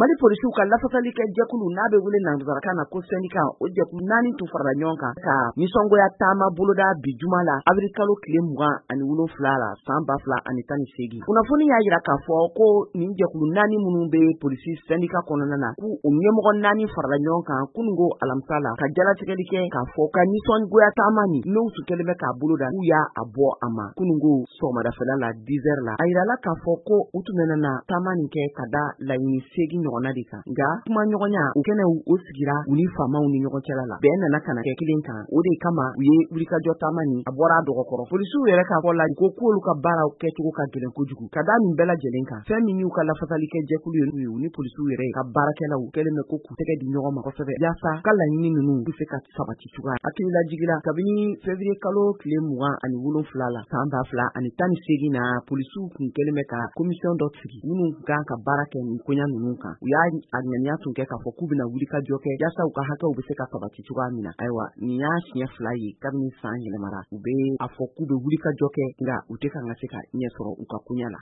Mali polisiw ka lafasali kɛ jɛkulu n'a bɛ wele nanzarakan na ko syndicat o jɛkulu 4 tun farala ɲɔgɔn kan ka nisɔngoya taama boloda bi juma la avril kalo tile 27 la san 2018. Kunnafoni y'a jira k'a fɔ ko nin jɛkulu 4 minnu bɛ polisi syndicat kɔnɔna na k'u ɲɛmɔgɔ 4 farala ɲɔgɔn kan kunungo alamisa la ka jalatigɛli kɛ k'a fɔ ka nisɔngoya taama ni n'u tun kɛlen bɛ k'a boloda k'u y'a bɔ a ma kunungo sɔgɔmadafɛla la 10h la. A yirala k'a fɔ ko u tun bɛna taama nin kɛ ka da laɲini 8 ɲɔgɔnna de kan. Nka kuma ɲɔgɔnya u kɛnɛ u sigira u ni faamaw ni ɲɔgɔn cɛla la. Bɛn nana kana kɛ kelen kan. O de kama u ye wulikajɔ taama ni a bɔra a dɔgɔkɔrɔ. Polisiw yɛrɛ k'a fɔ la ko k'olu ka baaraw kɛcogo ka gɛlɛn kojugu. Ka da nin bɛɛ lajɛlen kan. Fɛn min y'u ka lafasali kɛ jɛkulu ye u ni polisiw yɛrɛ ka baarakɛlaw kɛlen bɛ ko k'u tɛgɛ di ɲɔgɔn ma kosɛbɛ. Yaasa ka laɲini ninnu bɛ se ka sabati cogoya. Hakilila jiginra kabini février kalo tile 27 la san 2018 na polisiw kun kɛlen bɛ ka commission dɔ sigi minnu kan ka baara kɛ nin koɲa ninnu kan. U y'a ŋaniya tun kɛ k'a fɔ k'u bɛna wulikajɔ kɛ yaasa u ka hakɛw bɛ se ka sabati cogoya min na. Ayiwa nin y'a siɲɛ 2 ye kabini san yɛlɛmara u bɛ a fɔ k'u bɛ wulikajɔ kɛ nka u tɛ kan ka se ka ɲɛ sɔrɔ u ka koɲa la.